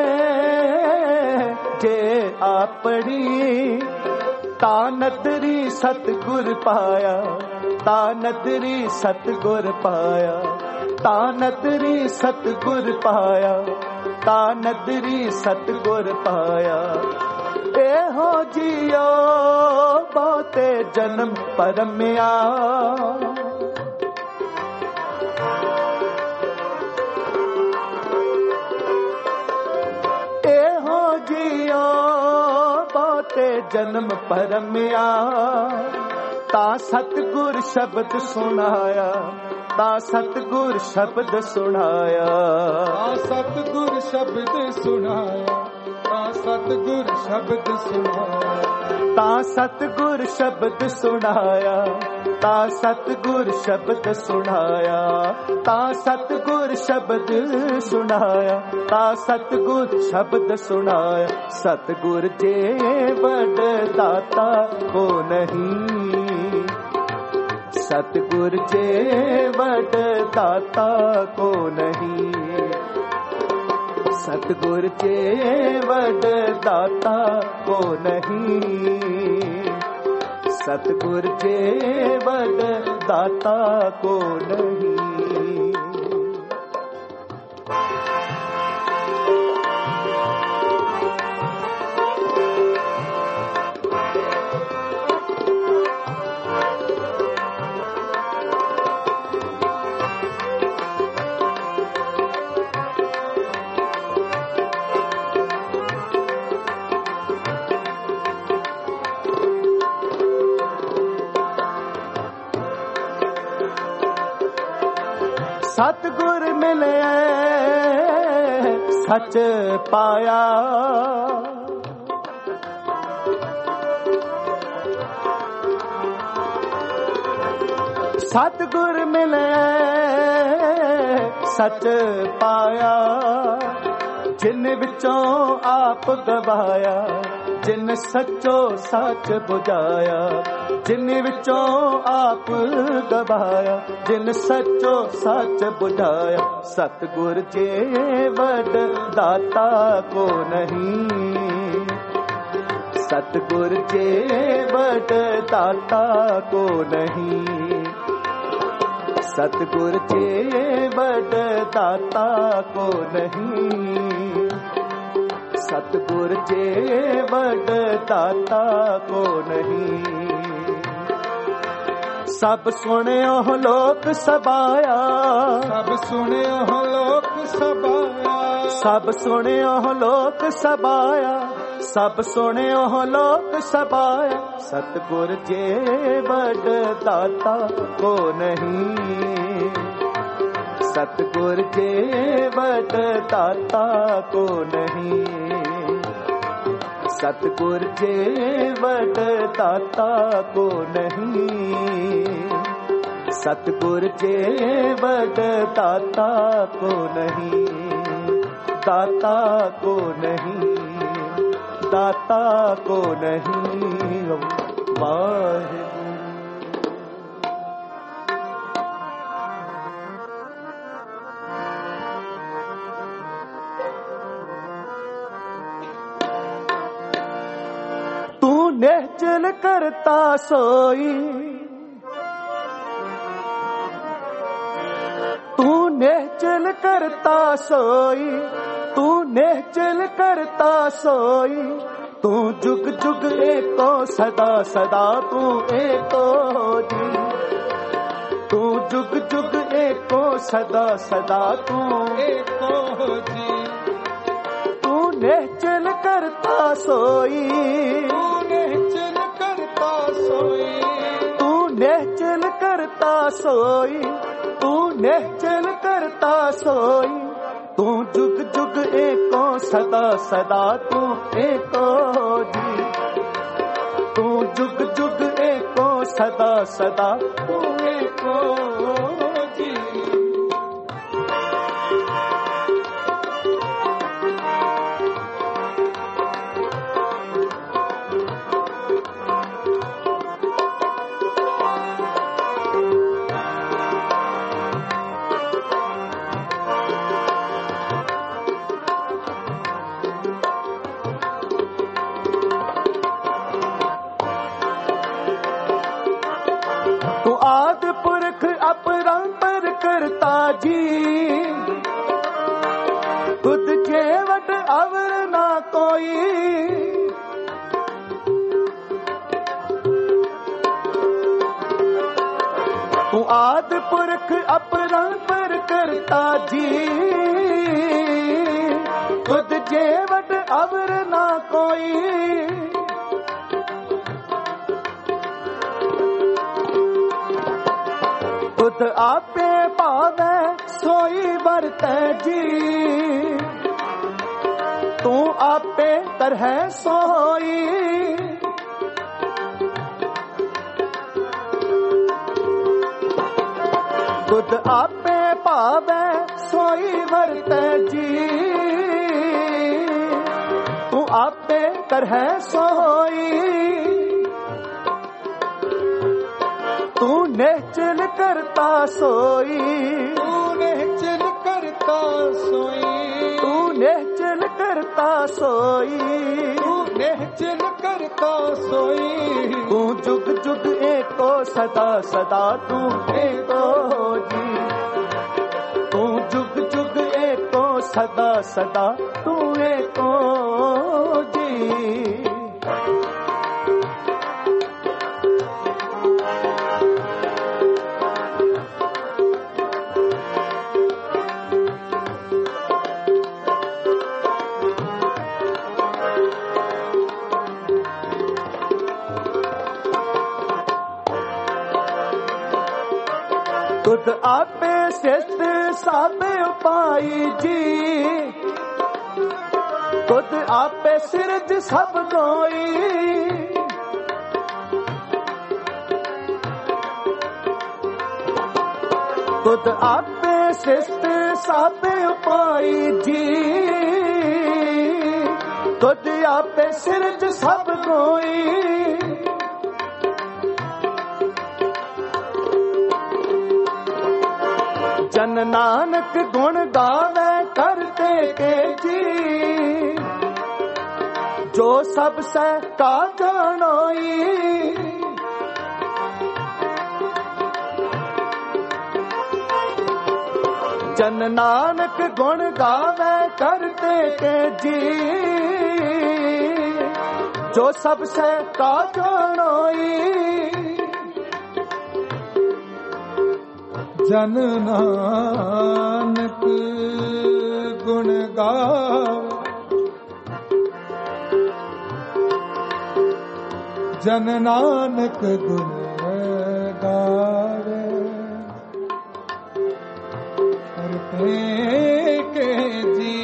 जे अपनी। ता नदरी सतगुर पाया। ता नदरी सतगुर पाया। ता नदरी सतगुर पाया। ता नदरी सतगुर पाया। एहो जियो बहुते जन्म परम्या। एहो जियो बहुते जन्म परम्या। ता सतगुर शब्द सुनाया। ता सतगुर शब्द सुनाया। ता सतगुर शब्द सुनाया। ता सतगुर शब्द सुनाया। ਤਾਂ ਸਤਿਗੁਰ ਸ਼ਬਦ ਸੁਣਾਇਆ, ਤਾਂ ਸਤਿਗੁਰ ਸ਼ਬਦ ਸੁਣਾਇਆ, ਤਾਂ ਸਤਿਗੁਰ ਸ਼ਬਦ ਸੁਣਾਇਆ, ਤਾਂ ਸਤਿਗੁਰ ਸ਼ਬਦ ਸੁਣਾਇਆ। ਸਤਿਗੁਰ ਜੇ ਵਡ ਦਾਤਾ ਕੋ ਨਹੀਂ, ਸਤਿਗੁਰ ਜੇ ਵਡ ਦਾਤਾ ਕੋ ਨਹੀਂ, ਸਤਿਗੁਰ ਜੇ ਵਡ ਦਾਤਾ ਕੋ ਨਹੀਂ, ਸਤਿਗੁਰ ਜੇ ਵਡ ਦਾਤਾ ਕੋ ਨਹੀਂ। ਸਤਿਗੁਰ ਮਿਲਿਆ ਸੱਚ ਪਾਇਆ, ਸਤਿਗੁਰ ਮਿਲਿਆ ਸੱਚ ਪਾਇਆ। ਜਿਨ ਵਿੱਚੋਂ ਆਪ ਗਵਾਇਆ, ਜਿਨ ਸੱਚੋ ਸੱਚ ਬੁਝਾਇਆ, ਜਿਨ ਵਿੱਚੋਂ ਆਪ ਗਵਾਇਆ, ਜਿਨ ਸੱਚੋ ਸੱਚ ਬੁਝਾਇਆ। ਸਤਿਗੁਰ ਜੇ ਵਡ ਦਾਤਾ ਕੋ ਨਹੀਂ, ਸਤਿਗੁਰ ਜੇ ਵਡ ਦਾਤਾ ਕੋ ਨਹੀਂ, ਸਤਿਗੁਰ ਜੇ ਵਡ ਦਾਤਾ ਕੋ ਨਹੀਂ, ਸਤਿਗੁਰ ਜੇ ਵਡ ਦਾਤਾ ਕੋ ਨਹੀਂ। ਸਭ ਸੁਣਿਓ ਲੋਕ ਸਬਾਇਆ, ਸਭ ਸੁਣਿਓ ਲੋਕ ਸਬਾਇਆ, ਸਭ ਸੁਣਿਓ ਲੋਕ ਸਬਾਇਆ, ਸਭ ਸੁਣਿਓ ਲੋਕ ਸਬਾਇਆ। ਸਤਿਗੁਰ ਜੇ ਵਡ ਦਾਤਾ ਕੋ ਨਹੀਂ, ਸਤਿਗੁਰ ਜੇ ਵਡ ਦਾਤਾ ਕੋ ਨਹੀਂ, ਸਤਿਗੁਰ ਜੇ ਵਡ ਦਾਤਾ ਕੋ ਨਹੀਂ, ਸਤਿਗੁਰ ਜੇ ਵਡ ਦਾਤਾ ਕੋ ਨਹੀਂ, ਦਾਤਾ ਕੋ ਨਹੀਂ, ਦਾਤਾ ਕੋ ਨਹੀਂ। ਵਾਹਿਗੁਰੂ। ਤੂੰ ਨਿਹਚਲ ਕਰਤਾ ਸੋਈ, ਤੂੰ ਨਿਹਚਲ ਕਰਤਾ ਸੋਈ, ਤੂੰ ਨਿਹਚਲ ਕਰਤਾ ਸੋਈ। ਤੂੰ ਜੁਗ ਜੁਗ ਏਕੋ ਸਦਾ ਸਦਾ ਤੂੰ ਏਕੋ ਜੀ, ਤੂੰ ਜੁਗ ਜੁਗ ਏਕੋ ਸਦਾ ਸਦਾ ਤੂੰ ਏਕੋ ਜੀ। ਤੂੰ ਨਿਹਚਲ ਕਰਤਾ ਸੋਈ, ਤੂੰ ਨਿਹਚਲ ਕਰਤਾ ਸੋਈ, ਤੂੰ ਨਿਹਚਲ ਕਰਤਾ ਸੋਈ, ਤੂੰ ਨਿਹਚਲ ਕਰਤਾ ਸੋਈ। ਤੂੰ ਜੁਗ ਜੁਗ ਏਕੋ ਸਦਾ ਸਦਾ ਤੂੰ ਏਕੋ ਜੀ, ਤੂੰ ਜੁਗ ਜੁਗ ਏਕੋ ਸਦਾ ਸਦਾ ਤੂੰ ਏਕੋ ਜੀ। ਤੂੰ ਆਦਿ ਪੁਰਖ ਅਪਰੰਪਰ ਕਰਤਾ ਜੀ, ਤੁਧ ਜੇ ਵਡ ਅਵਰ ਨਾ ਕੋਈ। ਤੂੰ ਆਦਿ ਪੁਰਖ ਅਪਰੰਪਰ ਕਰਤਾ ਜੀ, ਤੁਧ ਜੇ ਵਡ ਅਵਰ ਨਾ ਕੋਈ। ਤੁਧ ਆਪੇ ਭਾਵੈ ਸੋਈ ਵਰਤੈ ਜੀ, ਤੂੰ ਆਪੇ ਕਰਹਿ ਸੋਈ। तुद आपे पावे सोई वरते जी, तू आपे करहे सोई, तू निश्चल करता सोई, तू निश्चल करता सोई, तू निश्चल करता सोई, तू निश्चल करता सोई, तू जुग जुग एको सदा सदा तू एको जी, तू जुग जुग एको सदा सदा तू एको जी। तुद आपे सिद्ध सब उपाई जी, तुद आपे सिरज सब कोई, तुद आपे सिद्ध सब उपाई जी, तुद आपे सिरज सब कोई, जन नानक गुण गावे करते के जी, जो सब से का जानोई, जन नानक गुण गावे करते के जी, जो सब से का जानोई, जन नानक गुण गावे, जन नानक गुण गावे, करते के जी,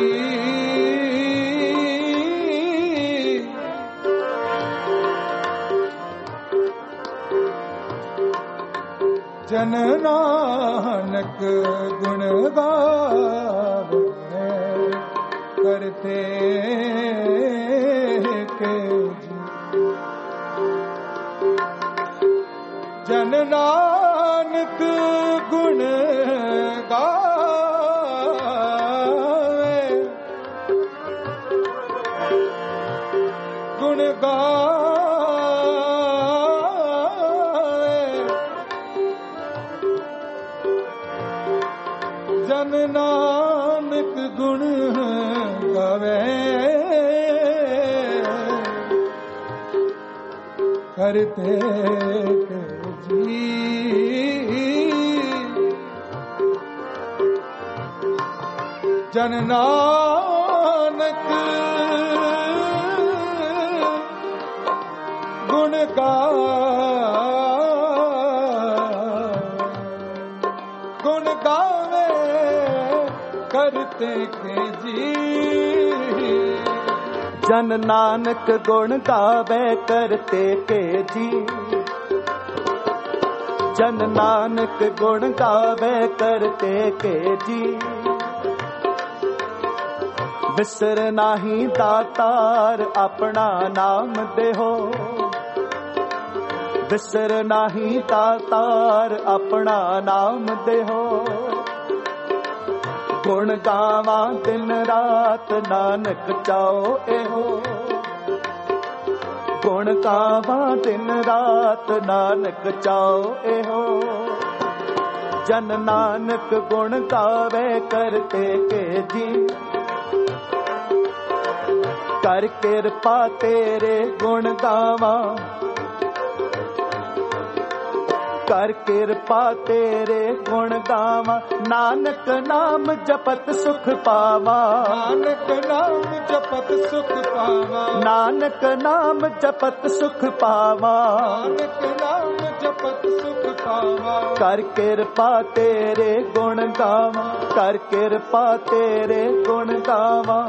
जन नानक गुण गावे, करते के जी, जन नानक गुण गावे, गुण गावे, जन नानक गुण गावे, करते जी, जन नानक गुण गुण गावे, करते के जी, जन नानक गुण गावे करते के जी, जन नानक गुण गावे करते के जी, बिसर नाही दातार अपना नाम देहो, बिसर नाही दातार अपना नाम देहो, गुण गावा दिन रात नानक चाओ एहो, गुण गावा दिन रात नानक चाओ एहो, जन नानक गुण गावे करते के जी, कर किरपा तेरे गुण गावा, कर किरपा तेरे गुण गावा, नानक नाम जपत सुख पावा, नानक नाम जपत सुख पावा, नानक नाम जपत सुख पावा, नानक नाम जपत सुख पावा, कर किरपा तेरे गुण गावा, कर किरपा तेरे गुण गावा,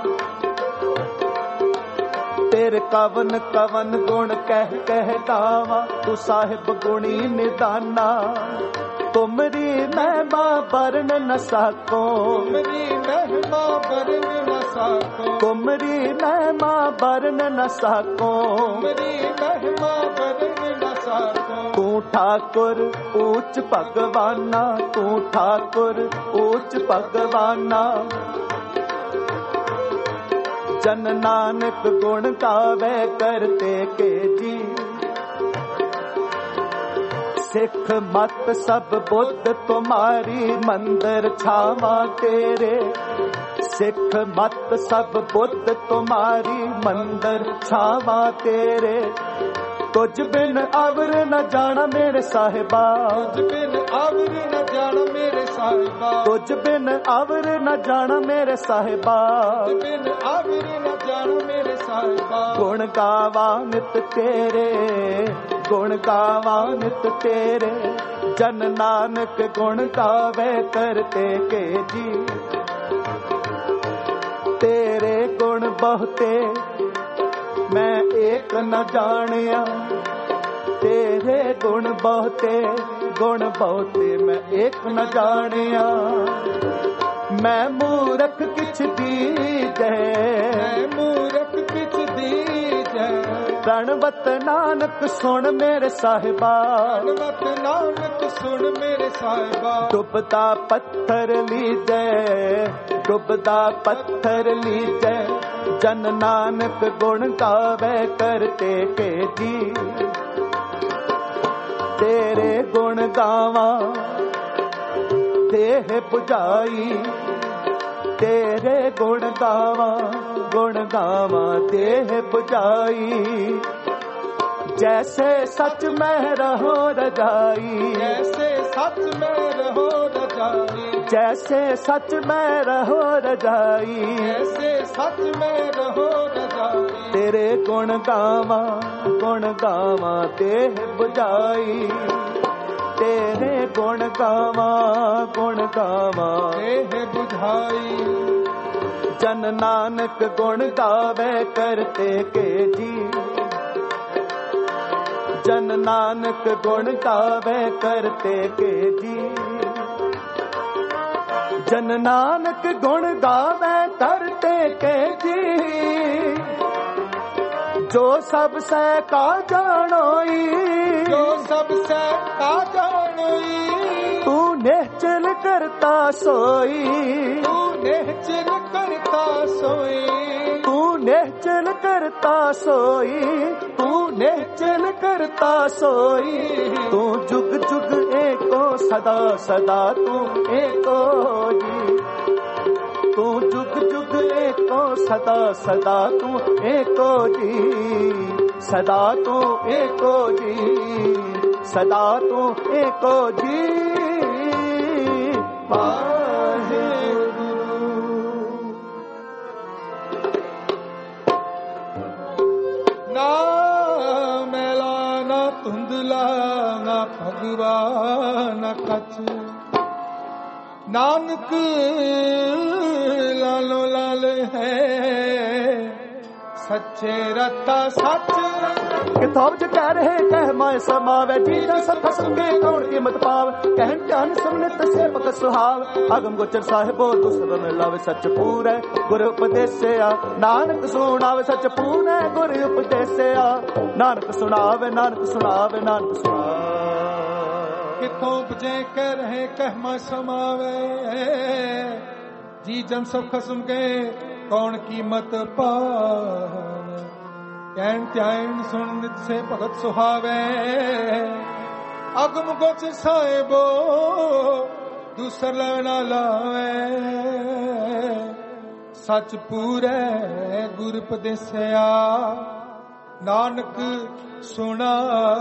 तेरे कवन कवन गुण कह कह गावा, तू साहिब गुणी निदाना, तुमरी महिमा वर्ण न सको, तुमरी महिमा वर्ण न सको, तुमरी महिमा वर्ण न सको, तुमरी महिमा वर्ण न सको। तू ठाकुर ऊंच भगवाना, तू ठाकुर ऊंच भगवाना। जन नानक गुण गावे करते के जी, सिख मत सब बुद्ध तुम्हारी मंदिर छावा तेरे, सिख मत सब बुद्ध तुम्हारी मंदिर छावा तेरे। तुझ बिन अवर न जाना मेरे साहिबा, तुझ बिन अवर न जाना मेरे साहिबा, तुझ बिन अवर न जाना मेरे साहिबा, तुझ बिन अवर न जाना मेरे साहिबा। गुण गावा नित तेरे, गुण गावा नित तेरे। जन नानक गुण गावे करते के जी, तेरे गुण बहुते मैं एक न जानिया, तेरे गुण बहुते, गुण बहुते मैं एक न जानिया। मैं मूरख किछ दीजै, मैं मूरख किछ दीजै। प्रणवत नानक सुन मेरे साहिबा, प्रणवत नानक सुन मेरे साहिबा। डुबदा पत्थर लीजै, डुबदा पत्थर लीजै। जन नानक गुण गावे करते के जी, तेरे गुण गावा देह बुझाई, तेरे गुण गावा, गुण गावा देह बुझाई। जैसे सच में रहो रजाई, जैसे सच में रहो रजाई, जैसे सच में रहो रजाई, जैसे सच में रहो रजाई। तेरे गुण गावा, गुण गावा देह बुझाई, तेरे गुण गावा, गुण गावा देह बुझाई। जन नानक गुण गावे करते के जी, जन नानक गुण गावे करते के जी। जन नानक गुण गावे करते के जी, जो सब से का जानोई, जो सब से का जानोई। तू निश्चल करता सोई, तू निश्चल करता सोई, तू निश्चल करता सोई, तू निश्चल करता सोई। तू जुग जुग एको सदा सदा तू एको जी, तू जुग जुग एको सदा सदा तू एको जी, सदा तू एको जी, सदा तू एको जी। ना मैला ना धुंधला ना भगवा ना कच, नानक लालो लाल है सच्चे रता सच। किताब च कह रहे कह माए समावे, जीजा सब खसम के कौन कीमत पाव। कहन ध्यान सुनित से भगत सुहाव, अगम गोचर साहिबो दूसर में लावे सच पूरे गुरु उपदेसिया। नानक सुनावे सच पूरे गुरु उपदेसिया, नानक सुनावे नानक सुनावे नानक सुनावे। कितों बजे कह रहे कह माए समावे, जी जन सब खसम के कौन कीमत पावे। कहन ध्यान सुनित से भगत सुहावे, अगम गोचर साहिबो दूसर ना लावे। सच पूरे गुर उपदेसिया, नानक सुना।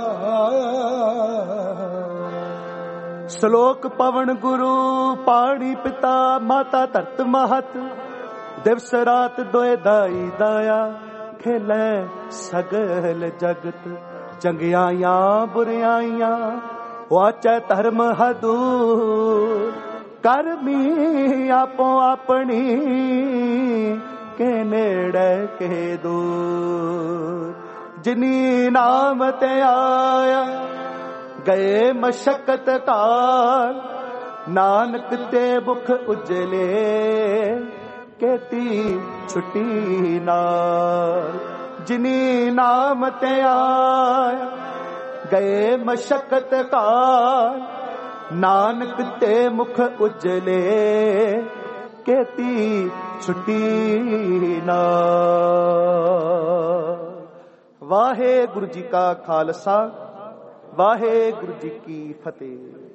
श्लोक पवन गुरु पाणी पिता माता धरत महत, दिवस रात दोए दाई दाया। खेले सगल जगत चंगियाइयां बुरियाइयां, वाचै धर्म हदूर। करमी आपो अपनी के नेड़े के दूर। जिनी नाम ते आया ਗਏ ਮਸ਼ਕਤ ਕਾਲ, ਨਾਨਕ ਤੇ ਮੁਖ ਉਜਲੇ, ਕੇਤੀ ਛੁੱਟੀ ਨਾਲ। ਜਿਨੀ ਨਾਮ ਤੇ ਆਇਆ ਗਏ ਮਸ਼ਕਤ ਕਾਲ, ਨਾਨਕ ਤੇ ਮੁਖ ਉਜਲੇ, ਕੇਤੀ ਛੁੱਟੀ ਨਾਲ। ਵਾਹਿਗੁਰੂ ਜੀ ਕਾ ਖਾਲਸਾ, ਵਾਹਿਗੁਰੂ ਜੀ ਕੀ ਫਤਿਹ।